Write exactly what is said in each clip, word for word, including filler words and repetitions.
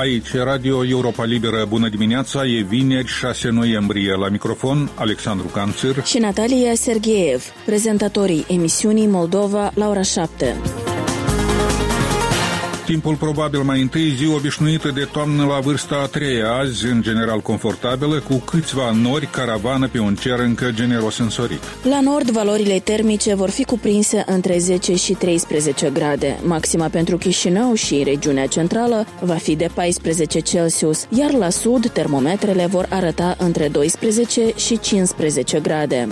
Aici, Radio Europa Liberă, bună dimineața, e vineri, șase noiembrie. La microfon, Alexandru Canțir și Natalia Sergeev, prezentatorii emisiunii Moldova la ora șapte. Timpul probabil mai întâi, zi obișnuită de toamnă la vârsta a treia, azi în general confortabilă, cu câțiva nori, caravană pe un cer încă generos însorit. La nord, valorile termice vor fi cuprinse între zece și treisprezece grade. Maxima pentru Chișinău și regiunea centrală va fi de paisprezece Celsius, iar la sud, termometrele vor arăta între doisprezece și cincisprezece grade.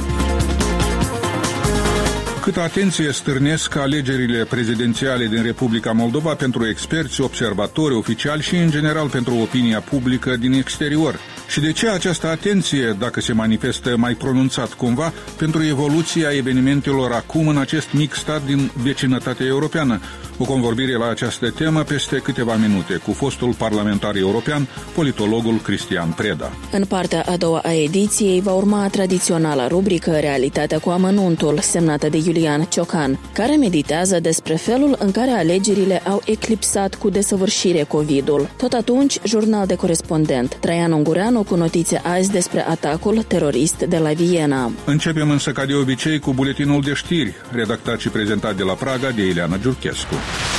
Câtă atenție stârnesc alegerile prezidențiale din Republica Moldova pentru experți, observatori, oficiali și, în general, pentru opinia publică din exterior? Și de ce această atenție, dacă se manifestă mai pronunțat cumva, pentru evoluția evenimentelor acum în acest mic stat din vecinătatea europeană? O convorbire la această temă peste câteva minute cu fostul parlamentar european, politologul Cristian Preda. În partea a doua a ediției va urma tradiționala rubrică Realitatea cu amănuntul, semnată de Iulian Ciocan, care meditează despre felul în care alegerile au eclipsat cu desăvârșire COVID-ul. Tot atunci, jurnal de corespondent Traian Ungureanu cu notițe azi despre atacul terorist de la Viena. Începem însă ca de obicei cu buletinul de știri, redactat și prezentat de la Praga de Ileana Giurchescu.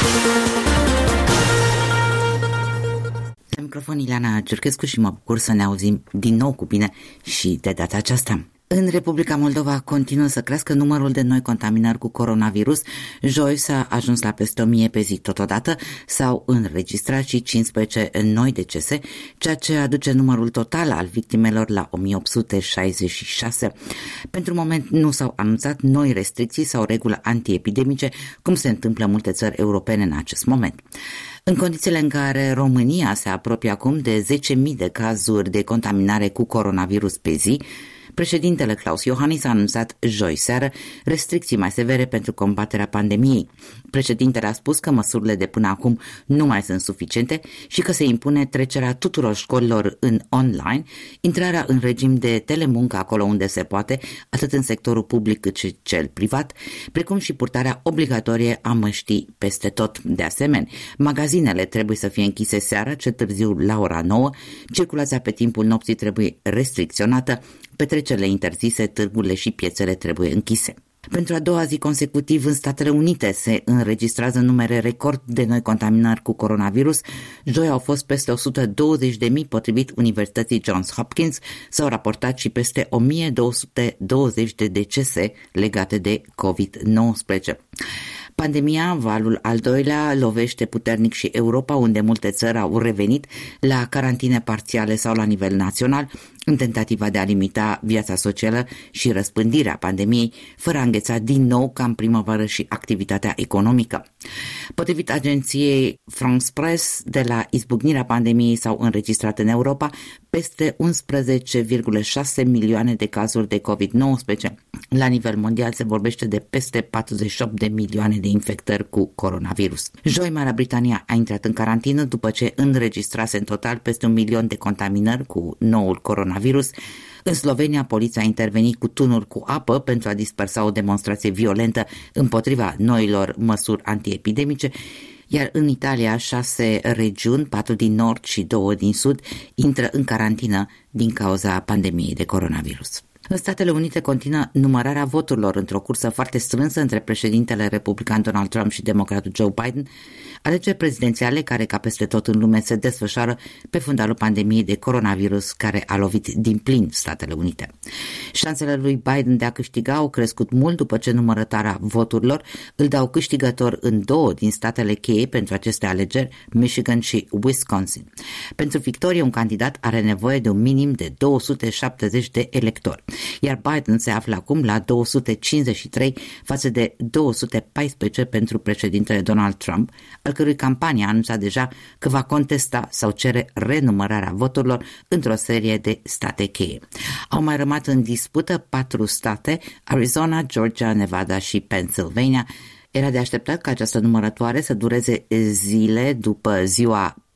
La microfon Ileana Giurchescu și mă bucur să ne auzim din nou cu bine și de data aceasta. În Republica Moldova continuă să crească numărul de noi contaminări cu coronavirus. Joi s-a ajuns la peste o mie pe zi. Totodată s-au înregistrat și cincisprezece noi decese, ceea ce aduce numărul total al victimelor la o mie opt sute șaizeci și șase. Pentru moment nu s-au anunțat noi restricții sau reguli antiepidemice, cum se întâmplă în multe țări europene în acest moment. În condițiile în care România se apropie acum de zece mii de cazuri de contaminare cu coronavirus pe zi, președintele Klaus Iohannis a anunțat joi seară restricții mai severe pentru combaterea pandemiei. Președintele a spus că măsurile de până acum nu mai sunt suficiente și că se impune trecerea tuturor școlilor în online, intrarea în regim de telemuncă acolo unde se poate, atât în sectorul public cât și cel privat, precum și purtarea obligatorie a măștii peste tot. De asemenea, magazinele trebuie să fie închise seara, cel târziu la ora nouă, circulația pe timpul nopții trebuie restricționată, petrecerile interzise, târgurile și piețele trebuie închise. Pentru a doua zi consecutiv în Statele Unite se înregistrează numere record de noi contaminări cu coronavirus. Joi au fost peste o sută douăzeci de mii potrivit Universității Johns Hopkins, s-au raportat și peste o mie două sute douăzeci de decese legate de covid nouăsprezece. Pandemia, valul al doilea, lovește puternic și Europa, unde multe țări au revenit la carantine parțiale sau la nivel național, în tentativa de a limita viața socială și răspândirea pandemiei, fără a îngheța din nou ca în primăvară și activitatea economică. Potrivit agenției France Press, de la izbucnirea pandemiei s-au înregistrat în Europa peste unsprezece virgulă șase milioane de cazuri de covid nouăsprezece. La nivel mondial se vorbește de peste patruzeci și opt de milioane de infectări cu coronavirus. Joi, Marea Britanie a intrat în carantină după ce înregistrase în total peste un milion de contaminări cu noul coronavirus. În Slovenia, poliția a intervenit cu tunuri cu apă pentru a dispersa o demonstrație violentă împotriva noilor măsuri antiepidemice, iar în Italia șase regiuni, patru din nord și două din sud, intră în carantină din cauza pandemiei de coronavirus. În Statele Unite continuă numărarea voturilor într-o cursă foarte strânsă între președintele republican Donald Trump și democratul Joe Biden, alegeri prezidențiale care, ca peste tot în lume, se desfășoară pe fundalul pandemiei de coronavirus care a lovit din plin Statele Unite. Șansele lui Biden de a câștiga au crescut mult după ce numărătoarea voturilor îl dau câștigător în două din statele cheie pentru aceste alegeri, Michigan și Wisconsin. Pentru victorie, un candidat are nevoie de un minim de două sute șaptezeci de electori, iar Biden se află acum la două sute cincizeci și trei față de două sute paisprezece pentru președintele Donald Trump, al cărui campanie a anunțat deja că va contesta sau cere renumărarea voturilor într-o serie de state cheie. Au mai rămas în dispută patru state, Arizona, Georgia, Nevada și Pennsylvania. Era de așteptat ca această numărătoare să dureze zile după ziua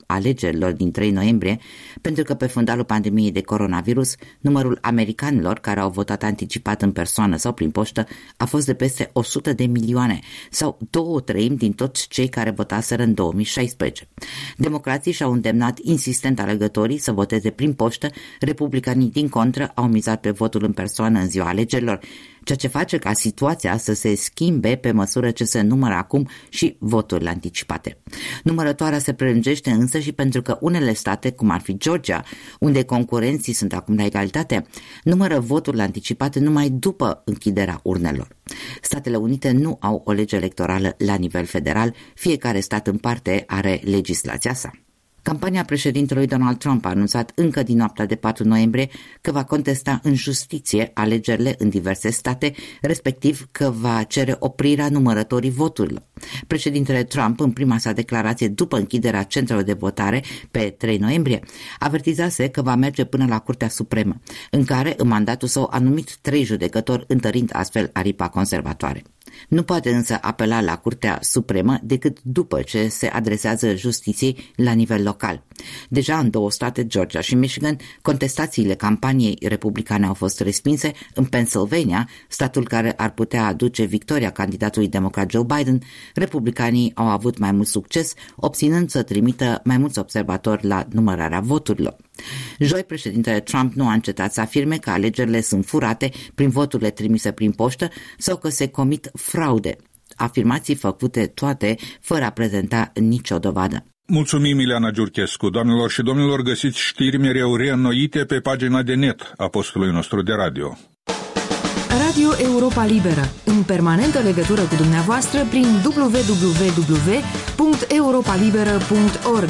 alegerilor din trei noiembrie, pentru că pe fundalul pandemiei de coronavirus, numărul americanilor care au votat anticipat în persoană sau prin poștă a fost de peste o sută de milioane, sau două treimi din toți cei care votaseră în două mii șaisprezece. Democrații și-au îndemnat insistent alegătorii să voteze prin poștă, republicanii din contră au mizat pe votul în persoană în ziua alegerilor, ceea ce face ca situația să se schimbe pe măsură ce se numără acum și voturile anticipate. Numărătoarea se prelungește însă și pentru că unele state, cum ar fi Georgia, unde concurenții sunt acum la egalitate, numără voturile anticipate numai după închiderea urnelor. Statele Unite nu au o lege electorală la nivel federal, fiecare stat în parte are legislația sa. Campania președintelui Donald Trump a anunțat încă din noaptea de patru noiembrie că va contesta în justiție alegerile în diverse state, respectiv că va cere oprirea numărătorii voturilor. Președintele Trump, în prima sa declarație după închiderea centrelor de votare pe trei noiembrie, avertizase că va merge până la Curtea Supremă, în care în mandatul său a numit trei judecători, întărind astfel aripa conservatoare. Nu poate însă apela la Curtea Supremă decât după ce se adresează justiției la nivel local. Deja în două state, Georgia și Michigan, contestațiile campaniei republicane au fost respinse. În Pennsylvania, statul care ar putea aduce victoria candidatului democrat Joe Biden, republicanii au avut mai mult succes, obținând să trimită mai mulți observatori la numărarea voturilor. Joi, președintele Trump nu a încetat să afirme că alegerile sunt furate prin voturile trimise prin poștă sau că se comit fraude. Afirmații făcute toate fără a prezenta nicio dovadă. Mulțumim, Ileana Giurchescu. Doamnelor și domnilor, găsiți știri mereu reînnoite pe pagina de net a postului nostru de radio. Radio Europa Liberă, în permanentă legătură cu dumneavoastră prin w w w punct europa liberă punct org.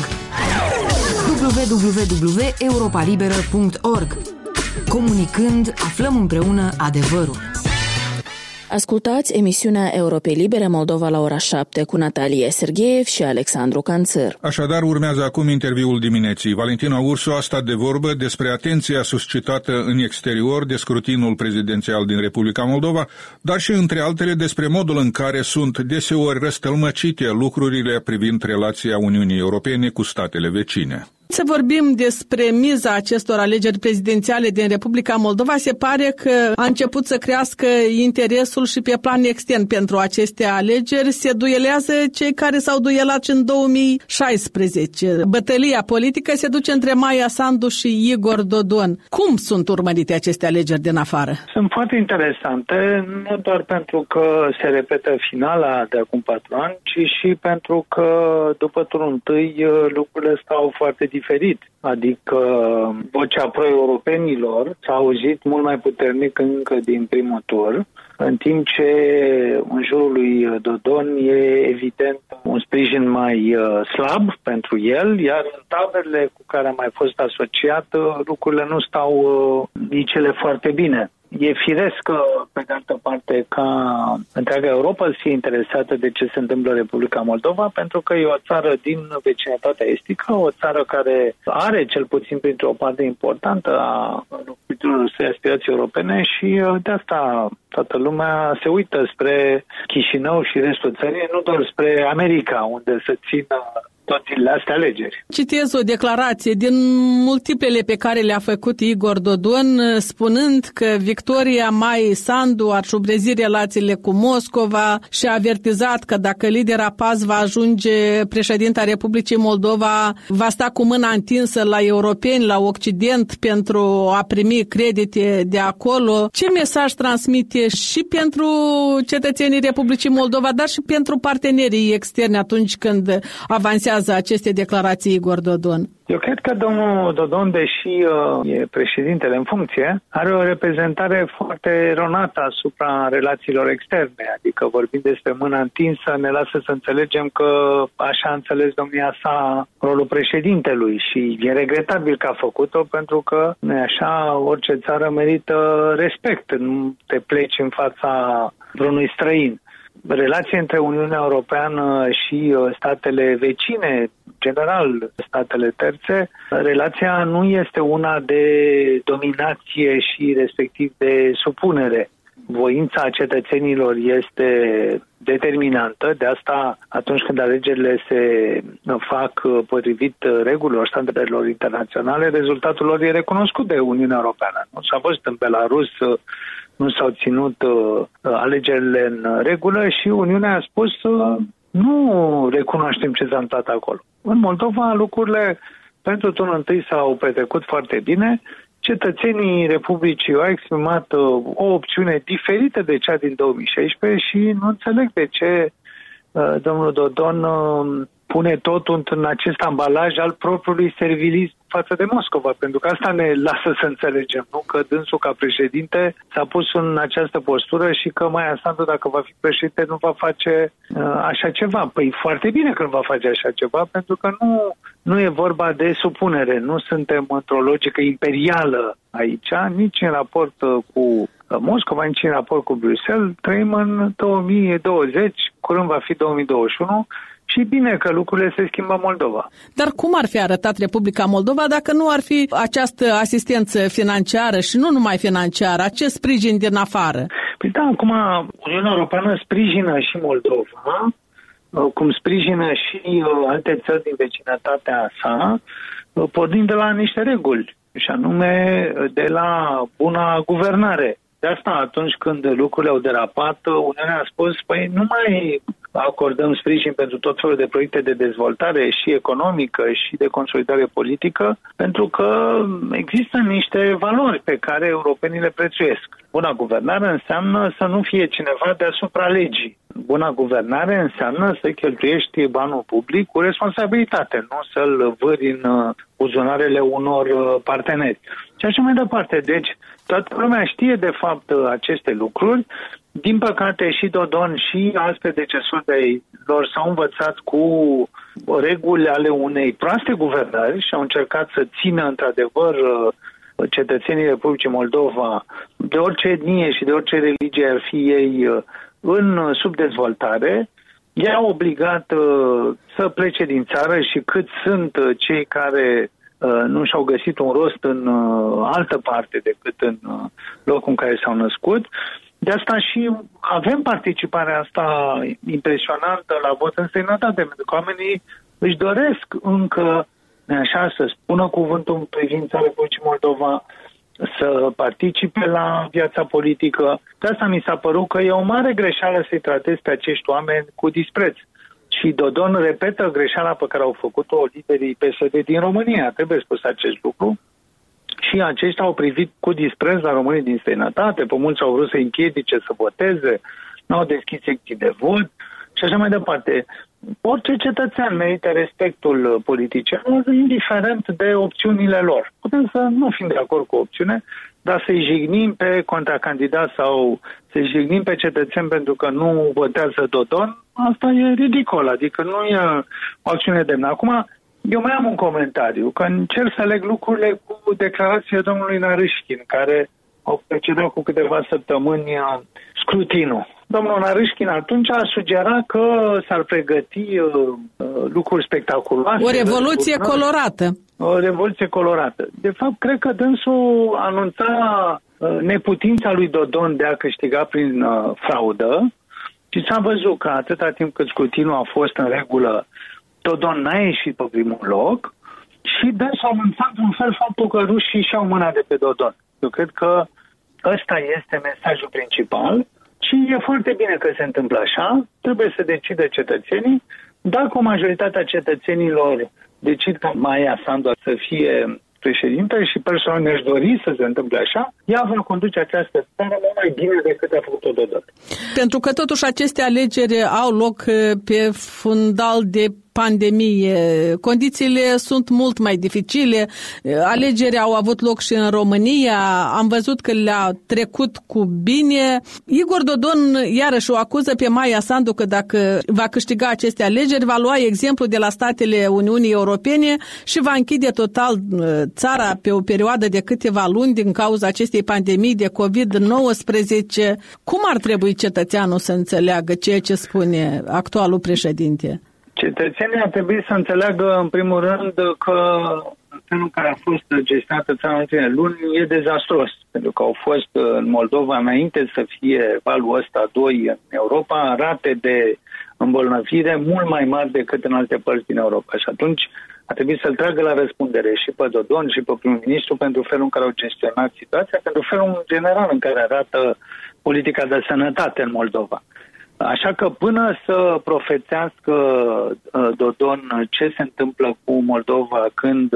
w w w punct europa liberă punct org. Comunicând, aflăm împreună adevărul. Ascultați emisiunea Europei Libere Moldova la ora șapte cu Natalie Sergeev și Alexandru Canțăr. Așadar, urmează acum interviul dimineții. Valentina Ursu a stat de vorbă despre atenția suscitată în exterior de scrutinul prezidențial din Republica Moldova, dar și, între altele, despre modul în care sunt deseori răstălmăcite lucrurile privind relația Uniunii Europene cu statele vecine. Să vorbim despre miza acestor alegeri prezidențiale din Republica Moldova, se pare că a început să crească interesul și pe plan extern pentru aceste alegeri. Se duelează cei care s-au duelat în două mii șaisprezece. Bătălia politică se duce între Maia Sandu și Igor Dodon. Cum sunt urmărite aceste alegeri din afară? Sunt foarte interesante, nu doar pentru că se repetă finala de acum patru ani, ci și pentru că după turul întâi lucrurile stau foarte diferit. Adică vocea pro-europenilor s-a auzit mult mai puternic încă din primul tur, în timp ce în jurul lui Dodon e evident un sprijin mai slab pentru el, iar în taberele cu care a mai fost asociat lucrurile nu stau nici ele foarte bine. E firesc, pe de altă parte, ca întreaga Europa să fie interesată de ce se întâmplă în Republica Moldova, pentru că e o țară din vecinătatea estică, o țară care are, cel puțin printr-o parte importantă a locuitorilor săi, aspirații europene și de asta toată lumea se uită spre Chișinău și restul țării, nu doar spre America, unde se țină toate astea alegeri. Citez o declarație din multiplele pe care le-a făcut Igor Dodon, spunând că victoria Maiei Sandu ar șubrezi relațiile cu Moscova și a avertizat că dacă lidera P A S va ajunge președinta Republicii Moldova, va sta cu mâna întinsă la europeni, la Occident, pentru a primi credite de acolo. Ce mesaj transmite și pentru cetățenii Republicii Moldova, dar și pentru partenerii externi atunci când avansează aceste declarații Igor Dodon? Eu cred că domnul Dodon, deși uh, e președintele în funcție, are o reprezentare foarte eronată asupra relațiilor externe. Adică vorbind despre mâna întinsă, ne lasă să înțelegem că așa a înțeles domnia sa rolul președintelui și e regretabil că a făcut-o, pentru că nu așa, orice țară merită respect, nu te pleci în fața vreunui străin. Relația între Uniunea Europeană și statele vecine, general statele terțe, relația nu este una de dominație și respectiv de supunere. Voința cetățenilor este determinantă. De asta, atunci când alegerile se fac potrivit regulilor, standardelor internaționale, rezultatul lor e recunoscut de Uniunea Europeană. Nu s-a văzut în Belarus, nu s-au ținut alegerile în regulă și Uniunea a spus nu recunoaștem ce s-a întâmplat acolo. În Moldova lucrurile pentru turul întâi s-au petrecut foarte bine. Cetățenii Republicii au exprimat o opțiune diferită de cea din două mii șaisprezece și nu înțeleg de ce uh, domnul Dodon uh, pune totul în acest ambalaj al propriului servilism față de Moscova, pentru că asta ne lasă să înțelegem, nu? Că dânsul ca președinte s-a pus în această postură și că Maia Sandu, dacă va fi președinte, nu va face uh, așa ceva. Păi foarte bine că nu va face așa ceva, pentru că nu, nu e vorba de supunere, nu suntem într-o logică imperială aici, nici în raport uh, cu Moscova, nici în raport cu Bruxelles. Trăim în două mii douăzeci, curând va fi două mii douăzeci și unu, și bine că lucrurile se schimbă în Moldova. Dar cum ar fi arătat Republica Moldova dacă nu ar fi această asistență financiară și nu numai financiară, acest sprijin din afară? Păi da, acum Uniunea Europeană sprijină și Moldova, cum sprijină și alte țări din vecinătatea sa, pornind de la niște reguli, și anume de la buna guvernare. De asta, atunci când lucrurile au derapat, Uniunea a spus, păi nu mai acordăm sprijin pentru tot felul de proiecte de dezvoltare și economică și de consolidare politică, pentru că există niște valori pe care europenii le prețuiesc. Buna guvernare înseamnă să nu fie cineva deasupra legii. Buna guvernare înseamnă să cheltuiești banul public cu responsabilitate, nu să-l vâri în buzunarele unor parteneri. Și așa mai departe. Deci, toată lumea știe de fapt aceste lucruri. Din păcate și Dodon și alți predecesori de lor s-au învățat cu reguli ale unei proaste guvernări și au încercat să țină într-adevăr cetățenii Republicii Moldova, de orice etnie și de orice religie ar fi ei, în subdezvoltare. I-au obligat să plece din țară și cât sunt cei care nu și-au găsit un rost în altă parte decât în locul în care s-au născut. De asta și avem participarea asta impresionantă la vot în străinătate, pentru că oamenii își doresc încă, așa, să spună cuvântul în privința Republicii Moldova, să participe la viața politică. De asta mi s-a părut că e o mare greșeală să-i tratezi pe acești oameni cu dispreț. Și Dodon repetă greșeala pe care au făcut-o liderii P S D din România. Trebuie spus acest lucru. Și aceștia au privit cu dispreț la românii din străinătate, pe mulți au vrut să împiedice să voteze, n-au deschis secții de vot și așa mai departe. Orice cetățean merită respectul politicianilor, indiferent de opțiunile lor. Putem să nu fim de acord cu o opțiune, dar să-i jignim pe contracandidat sau să-i jignim pe cetățeni pentru că nu votează Dodon, asta e ridicol, adică nu e o acțiune demnă. Acum, eu mai am un comentariu, că încerc să leg lucrurile cu declarația domnului Narâșchin, care au precedat cu câteva săptămâni scrutinul. Domnul Narâșchin atunci a sugerat că s-ar pregăti uh, lucruri spectaculoase. O revoluție colorată. O revoluție colorată. De fapt, cred că dânsul anunța uh, neputința lui Dodon de a câștiga prin uh, fraudă și s-a văzut că atâta timp cât scrutinul a fost în regulă, Dodon n-a ieșit pe primul loc și dânsul a anunțat un fel faptul că rușii și-au mâna de pe Dodon. Eu cred că ăsta este mesajul principal și e foarte bine că se întâmplă așa. Trebuie să decide cetățenii. Dacă o majoritate a cetățenilor decid ca Maia Sandu să fie președintă și personal mi-aș dori să se întâmple așa, ea va conduce această țară mult mai bine decât a făcut-o Dodon. Pentru că totuși aceste alegeri au loc pe fundal de pandemie. Condițiile sunt mult mai dificile. Alegerile au avut loc și în România. Am văzut că le-a trecut cu bine. Igor Dodon iarăși o acuză pe Maia Sandu că dacă va câștiga aceste alegeri, va lua exemplu de la statele Uniunii Europene și va închide total țara pe o perioadă de câteva luni din cauza acestei pandemii de covid nouăsprezece. Cum ar trebui cetățeanul să înțeleagă ceea ce spune actualul președinte? Cetățenii ar trebui să înțeleagă, în primul rând, că felul în care a fost gestionată țara în ultimele luni e dezastruos, pentru că au fost în Moldova, înainte să fie valul ăsta doi în Europa, rate de îmbolnăvire mult mai mari decât în alte părți din Europa. Și atunci a trebuit să-l tragă la răspundere și pe Dodon și pe primul ministru pentru felul în care au gestionat situația, pentru felul în general în care arată politica de sănătate în Moldova. Așa că până să profețească Dodon ce se întâmplă cu Moldova când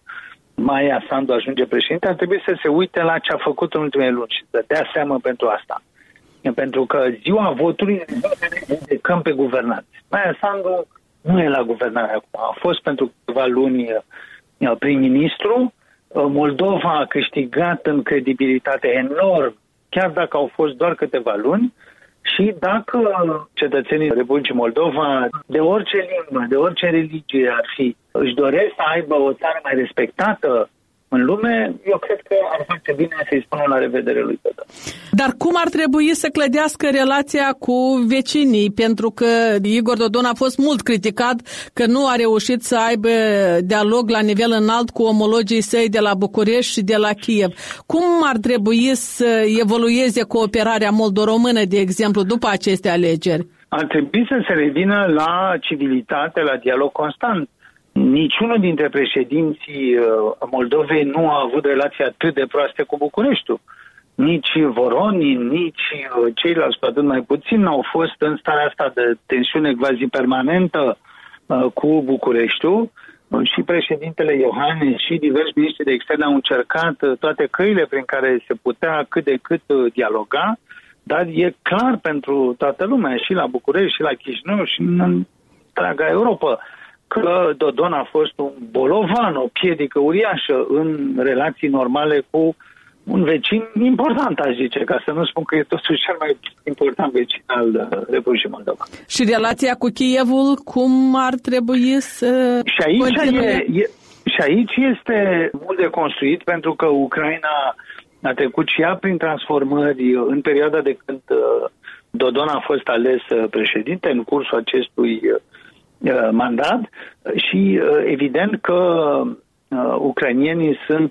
Maia Sandu ajunge președinte, ar trebui să se uite la ce a făcut în ultimele luni și să dea seamă pentru asta. Pentru că ziua votului ne judecăm pe guvernanți. Maia Sandu nu e la guvernare acum. A fost pentru câteva luni prim-ministru. Moldova a câștigat în credibilitate enorm, chiar dacă au fost doar câteva luni. Și dacă cetățenii Republicii Moldova, de orice limbă, de orice religie ar fi, își doresc să aibă o țară mai respectată în lume, eu cred că ar face bine să-i spună la revedere lui Dodon. Dar cum ar trebui să clădească relația cu vecinii? Pentru că Igor Dodon a fost mult criticat că nu a reușit să aibă dialog la nivel înalt cu omologii săi de la București și de la Kiev. Cum ar trebui să evolueze cooperarea moldo-română, de exemplu, după aceste alegeri? Ar trebui să se revină la civilitate, la dialog constant. Niciunul dintre președinții Moldovei nu a avut relații atât de proaste cu Bucureștiul. Nici Voronin, nici ceilalți, cu atât mai puțin, au fost în starea asta de tensiune quasi permanentă cu Bucureștiul. Și președintele Iohannis și diversi miniștri de externe au încercat toate căile prin care se putea cât de cât dialoga, dar e clar pentru toată lumea, și la București, și la Chișinău, și în întreaga Europa, că Dodon a fost un bolovan, o piedică uriașă în relații normale cu un vecin important, aș zice, ca să nu spun că e totuși cel mai important vecin al Republicii Moldova. Și relația cu Kievul, cum ar trebui să și aici, e, e, și aici este mult de construit, pentru că Ucraina a trecut și ea prin transformări în perioada de când Dodon a fost ales președinte în cursul acestui mandat și evident că ucrainienii sunt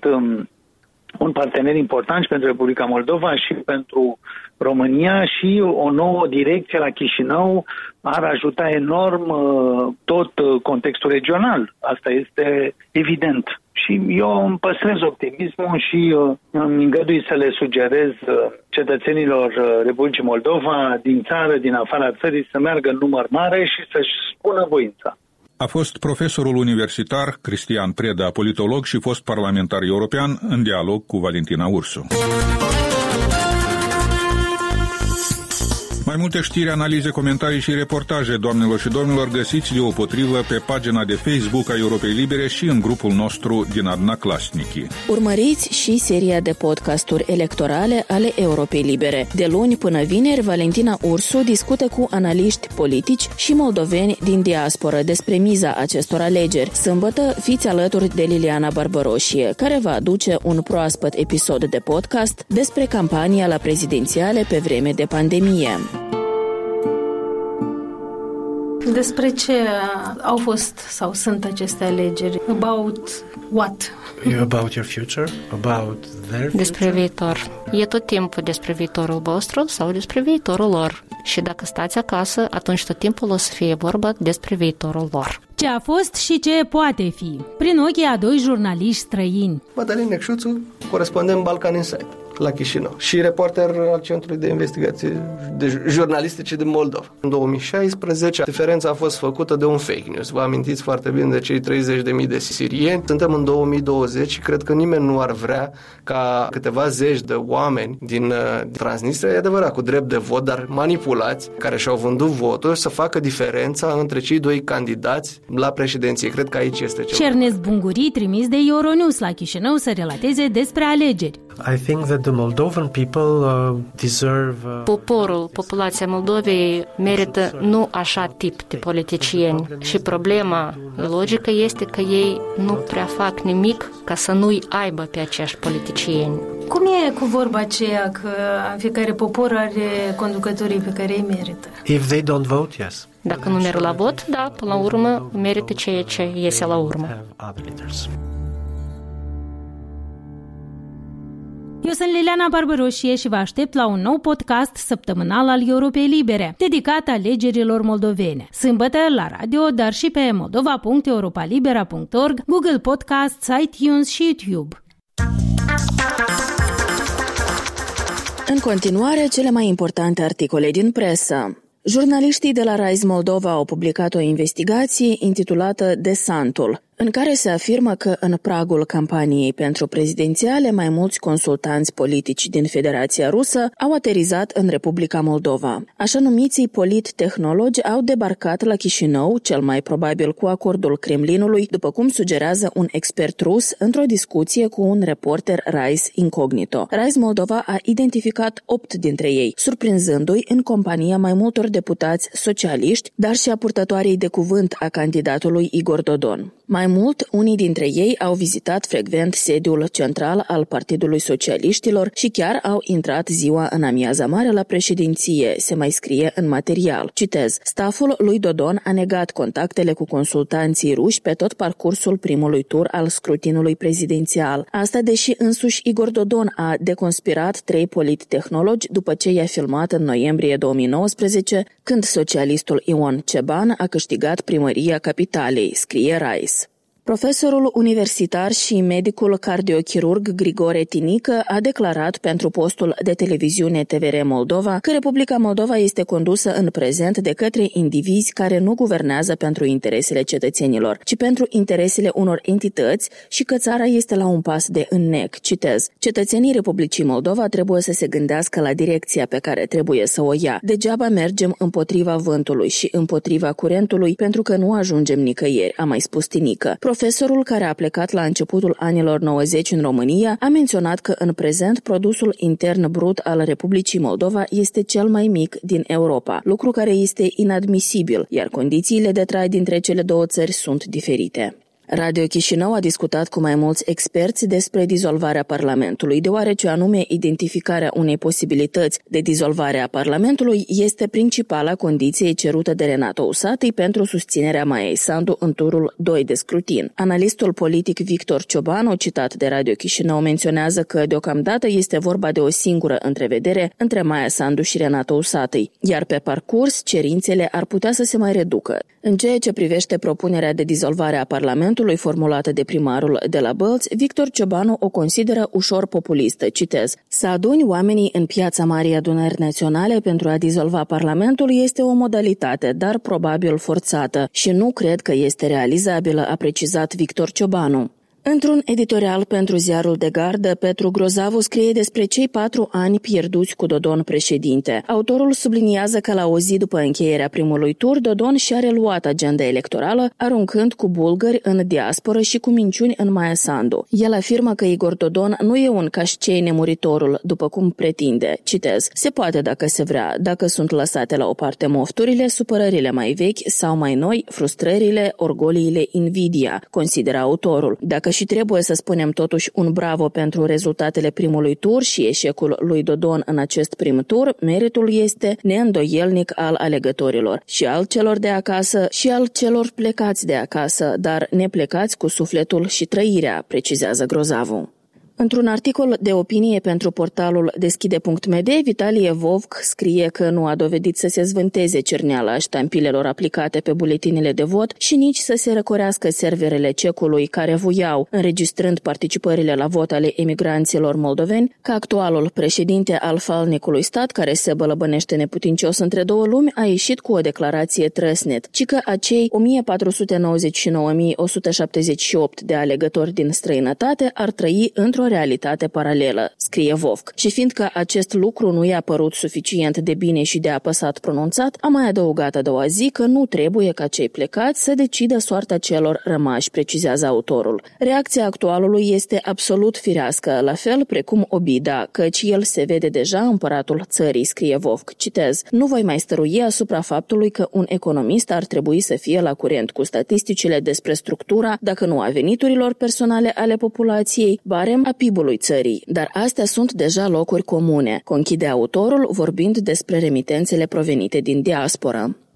un partener important și pentru Republica Moldova și pentru România și o nouă direcție la Chișinău ar ajuta enorm tot contextul regional. Asta este evident. Și eu îmi păstrez optimismul și îmi îngădui să le sugerez cetățenilor Republicii Moldova din țară, din afara țării, să meargă în număr mare și să-și spună voința. A fost profesorul universitar Cristian Preda, politolog și fost parlamentar european, în dialog cu Valentina Ursu. Mai multe știri, analize, comentarii și reportaje, doamnelor și domnilor, găsiți deopotrivă pe pagina de Facebook a Europei Libere și în grupul nostru din Adnaclasnici. Urmăriți și seria de podcasturi electorale ale Europei Libere. De luni până vineri, Valentina Ursu discută cu analiști politici și moldoveni din diasporă despre miza acestor alegeri. Sâmbătă, fiți alături de Liliana Barbăroșie, care va aduce un proaspăt episod de podcast despre campania la prezidențiale pe vreme de pandemie. Despre ce au fost sau sunt aceste alegeri? About what? About your future? About their future? Despre viitor. E tot timpul despre viitorul vostru sau despre viitorul lor. Și dacă stați acasă, atunci tot timpul o să fie vorba despre viitorul lor. Ce a fost și ce poate fi, prin ochii a doi jurnaliști străini. Madalin Necșuțu, corespondent Balkan Insight la Chișinău și reporter al Centrului de Investigații de Jurnalistice din Moldova. În două mii șaisprezece, diferența a fost făcută de un fake news. Vă amintiți foarte bine de cei treizeci de mii de sirieni. Suntem în două mii douăzeci și cred că nimeni nu ar vrea ca câteva zeci de oameni din Transnistria, e adevărat, cu drept de vot, dar manipulați, care și-au vândut votul, să facă diferența între cei doi candidați la președinție. Cred că aici este ceva. Cernesc Bunguri, trimis de Euronews la Chișinău să relateze despre alegeri. I think that the Moldovan people uh, deserve uh... Poporul, populația Moldovei merită nu așa tip de politicieni și problema logică este că ei nu prea fac nimic ca să nu-i aibă pe acești politicieni. Cum e cu vorba aceea că fiecare popor are conducătorii pe care îi merită? If they don't vote, yes. Dacă nu merg la vot, da, până la urmă merită ceea ce iese la urmă. Eu sunt Liliana Barbaroșie și vă aștept la un nou podcast săptămânal al Europei Libere, dedicat alegerilor moldovene. Sâmbătă la radio, dar și pe moldova punct europa libera punct org, Google Podcasts, iTunes și YouTube. În continuare, cele mai importante articole din presă. Jurnaliștii de la Rise Moldova au publicat o investigație intitulată Desantul, în care se afirmă că în pragul campaniei pentru prezidențiale mai mulți consultanți politici din Federația Rusă au aterizat în Republica Moldova. Așa numiții polittehnologi au debarcat la Chișinău, cel mai probabil cu acordul Kremlinului, după cum sugerează un expert rus într-o discuție cu un reporter Rise Incognito. Rise Moldova a identificat opt dintre ei, surprinzându-i în compania mai multor deputați socialiști, dar și a purtătoarei de cuvânt a candidatului Igor Dodon. Mai mult, unii dintre ei au vizitat frecvent sediul central al Partidului Socialiștilor și chiar au intrat ziua în amiaza mare la președinție, se mai scrie în material. Citez, staful lui Dodon a negat contactele cu consultanții ruși pe tot parcursul primului tur al scrutinului prezidențial. Asta deși însuși Igor Dodon a deconspirat trei polittehnologi după ce i-a filmat în noiembrie două mii nouăsprezece, când socialistul Ion Ceban a câștigat primăria capitalei, scrie Rise. Profesorul universitar și medicul cardiochirurg Grigore Tinică a declarat pentru postul de televiziune T V R Moldova că Republica Moldova este condusă în prezent de către indivizi care nu guvernează pentru interesele cetățenilor, ci pentru interesele unor entități și că țara este la un pas de înnec. Citez, cetățenii Republicii Moldova trebuie să se gândească la direcția pe care trebuie să o ia. Degeaba mergem împotriva vântului și împotriva curentului pentru că nu ajungem nicăieri, a mai spus Tinică. Profesorul, care a plecat la începutul anilor nouăzeci în România, a menționat că în prezent produsul intern brut al Republicii Moldova este cel mai mic din Europa, lucru care este inadmisibil, iar condițiile de trai dintre cele două țări sunt diferite. Radio Chișinău a discutat cu mai mulți experți despre dizolvarea Parlamentului, deoarece anume identificarea unei posibilități de dizolvare a Parlamentului este principala condiție cerută de Renato Usatăi pentru susținerea Maiei Sandu în turul doi de scrutin. Analistul politic Victor Ciobanu, citat de Radio Chișinău, menționează că deocamdată este vorba de o singură întrevedere între Maia Sandu și Renato Usatăi, iar pe parcurs cerințele ar putea să se mai reducă. În ceea ce privește propunerea de dizolvare a Parlamentului formulată de primarul de la Bălți, Victor Ciobanu o consideră ușor populistă. Citez, să aduni oamenii în piața Marii Adunări Naționale pentru a dizolva Parlamentul este o modalitate, dar probabil forțată și nu cred că este realizabilă, a precizat Victor Ciobanu. Într-un editorial pentru ziarul de gardă, Petru Grozavu scrie despre cei patru ani pierduți cu Dodon președinte. Autorul subliniază că la o zi după încheierea primului tur, Dodon și-a reluat agenda electorală, aruncând cu bulgări în diasporă și cu minciuni în Maia Sandu. El afirmă că Igor Dodon nu e un cașcei nemuritorul, după cum pretinde. Citez, se poate dacă se vrea, dacă sunt lăsate la o parte mofturile, supărările mai vechi sau mai noi, frustrările, orgoliile, invidia, consideră autorul. Dacă și trebuie să spunem totuși un bravo pentru rezultatele primului tur și eșecul lui Dodon în acest prim tur, meritul este neîndoielnic al alegătorilor și al celor de acasă și al celor plecați de acasă, dar neplecați cu sufletul și trăirea, precizează Grozavu. Într-un articol de opinie pentru portalul deschide punct m d, Vitalie Vovc scrie că nu a dovedit să se zvânteze cerneala ștampilelor aplicate pe buletinele de vot și nici să se răcorească serverele cecului care vuiau, înregistrând participările la vot ale emigranților moldoveni, că actualul președinte al falnicului stat, care se bălăbănește neputincios între două lumi, a ieșit cu o declarație trăsnet, ci că acei o mie patru sute nouăzeci și nouă mii o sută șaptezeci și opt de alegători din străinătate ar trăi într-o realitate paralelă, scrie Vovc. Și fiindcă acest lucru nu i-a părut suficient de bine și de apăsat pronunțat, a mai adăugat a doua zi că nu trebuie ca cei plecați să decidă soarta celor rămași, precizează autorul. Reacția actualului este absolut firească, la fel precum obida, căci el se vede deja împăratul țării, scrie Vovc. Citez, nu voi mai stărui asupra faptului că un economist ar trebui să fie la curent cu statisticile despre structura, dacă nu a veniturilor personale ale populației, barem a P I B-ului țării, dar astea sunt deja locuri comune, conchide autorul vorbind despre remitențele provenite din diasporă.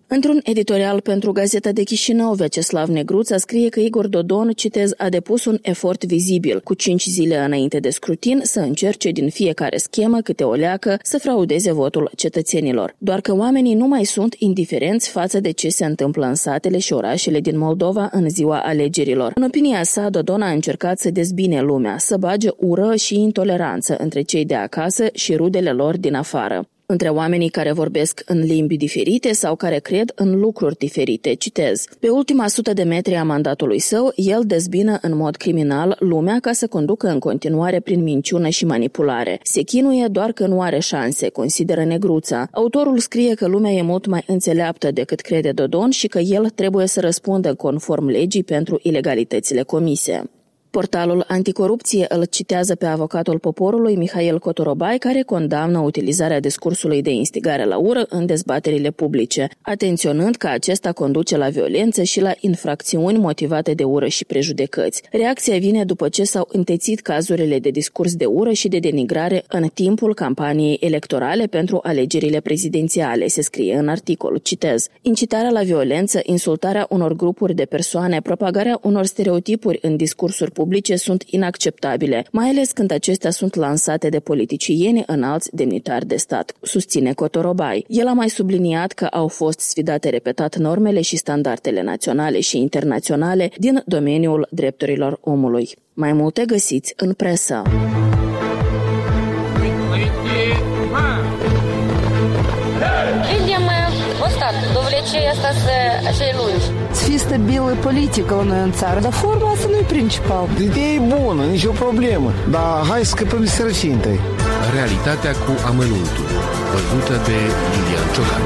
Într-un editorial pentru Gazeta de Chișinău, Vyacheslav Negruța scrie că Igor Dodon, citez, a depus un efort vizibil, cu cinci zile înainte de scrutin, să încerce din fiecare schemă câte o leacă să fraudeze votul cetățenilor. Doar că oamenii nu mai sunt indiferenți față de ce se întâmplă în satele și orașele din Moldova în ziua alegerilor. În opinia sa, Dodon a încercat să dezbine lumea, să bage ură și intoleranță între cei de acasă și rudele lor din afară, între oamenii care vorbesc în limbi diferite sau care cred în lucruri diferite, citez. Pe ultima sută de metri a mandatului său, el dezbină în mod criminal lumea ca să conducă în continuare prin minciună și manipulare. Se chinuie doar că nu are șanse, consideră Negruța. Autorul scrie că lumea e mult mai înțeleaptă decât crede Dodon și că el trebuie să răspundă conform legii pentru ilegalitățile comise. Portalul Anticorupție îl citează pe avocatul poporului Mihail Cotorobai, care condamnă utilizarea discursului de instigare la ură în dezbaterile publice, atenționând că acesta conduce la violență și la infracțiuni motivate de ură și prejudecăți. Reacția vine după ce s-au întețit cazurile de discurs de ură și de denigrare în timpul campaniei electorale pentru alegerile prezidențiale, se scrie în articol, citez. Incitarea la violență, insultarea unor grupuri de persoane, propagarea unor stereotipuri în discursuri publice sunt inacceptabile, mai ales când acestea sunt lansate de politicieni înalți demnitari de stat, susține Cotorobai. El a mai subliniat că au fost sfidate repetat normele și standardele naționale și internaționale din domeniul drepturilor omului. Mai multe găsiți în presă. Asta cei lungi. Să fie stabilă politică la noi în țară, dar forma asta nu e principal. Ideea e bună, nicio problemă, dar hai să scăpăm de sărăcie întâi. Realitatea cu amănuntul, văzută de Iulian Ciocan.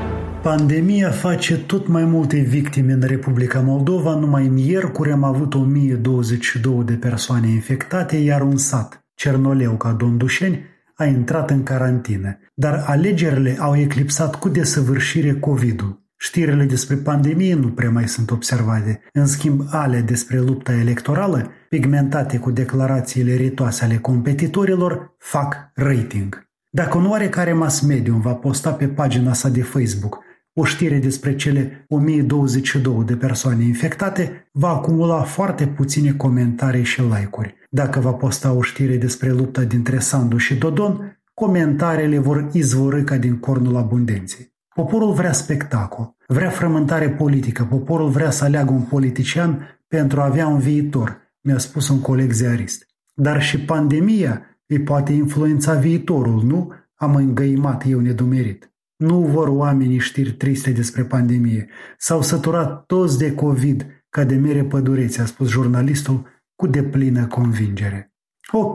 Pandemia face tot mai multe victime în Republica Moldova. Numai în miercuri am avut o mie douăzeci și două de persoane infectate, iar un sat, Cernoleuca, Dondușeni, a intrat în carantină. Dar alegerile au eclipsat cu desăvârșire COVID-ul. Știrile despre pandemie nu prea mai sunt observate. În schimb, ale despre lupta electorală, pigmentate cu declarațiile ritoase ale competitorilor, fac rating. Dacă un oarecare mass medium va posta pe pagina sa de Facebook o știre despre cele o mie douăzeci și două de persoane infectate, va acumula foarte puține comentarii și like-uri. Dacă va posta o știre despre lupta dintre Sandu și Dodon, comentariile vor izvorî ca din cornul abundenței. Poporul vrea spectacol, vrea frământare politică, poporul vrea să aleagă un politician pentru a avea un viitor, mi-a spus un coleg ziarist. Dar și pandemia îi poate influența viitorul, nu? Am îngăimat eu nedumerit. Nu vor oamenii știri triste despre pandemie. S-au săturat toți de COVID ca de mere pădureți, a spus jurnalistul cu deplină convingere. Ok,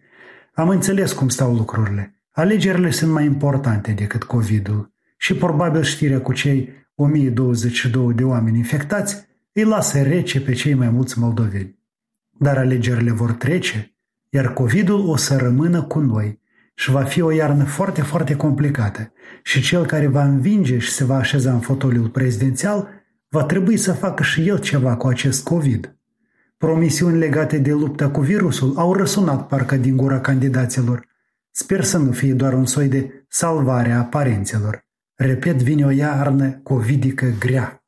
am înțeles cum stau lucrurile. Alegerile sunt mai importante decât COVID-ul și probabil știrea cu cei o mie douăzeci și două de oameni infectați îi lasă rece pe cei mai mulți moldoveni. Dar alegerile vor trece, iar COVID-ul o să rămână cu noi și va fi o iarnă foarte, foarte complicată și cel care va învinge și se va așeza în fotoliul prezidențial va trebui să facă și el ceva cu acest COVID. Promisiuni legate de lupta cu virusul au răsunat parcă din gura candidaților. Sper să nu fie doar un soi de salvare a aparențelor. Repet, vine o iarnă covidică grea.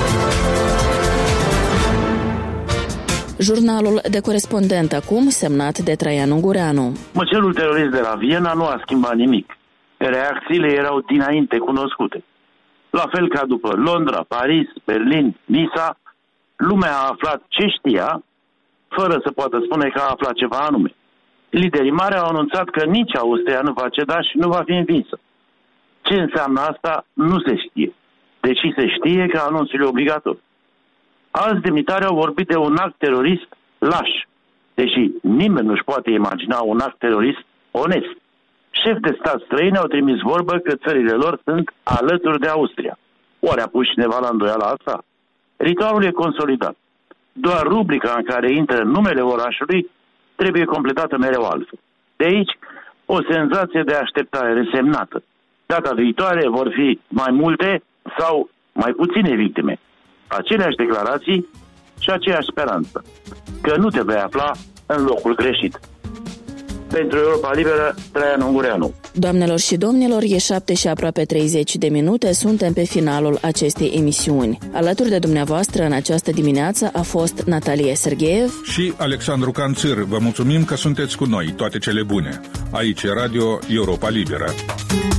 Jurnalul de corespondent acum, semnat de Traian Ungureanu. Măcelul terorist de la Viena nu a schimbat nimic. Reacțiile erau dinainte cunoscute. La fel ca după Londra, Paris, Berlin, Nisa, lumea a aflat ce știa, fără să poată spune că a aflat ceva anume. Liderii mari au anunțat că nici Austria nu va ceda și nu va fi învinsă. Ce înseamnă asta nu se știe, deși se știe că anunțul e obligatoriu. Alți demnitari au vorbit de un act terorist laș, deși nimeni nu-și poate imagina un act terorist onest. Șefi de stat străini au trimis vorbă că țările lor sunt alături de Austria. Oare a pus cineva la îndoială asta? Ritualul e consolidat. Doar rubrica în care intră numele orașului trebuie completată mereu altfel. De aici, o senzație de așteptare resemnată. Data viitoare vor fi mai multe sau mai puține victime. Aceleași declarații și aceeași speranță. Că nu te vei afla în locul greșit. Pentru Europa Liberă, Traian Ungureanu. Doamnelor și domnilor, e șapte și aproape treizeci de minute, suntem pe finalul acestei emisiuni. Alături de dumneavoastră în această dimineață a fost Natalia Sergeev și Alexandru Canțir. Vă mulțumim că sunteți cu noi. Toate cele bune. Aici e Radio Europa Liberă.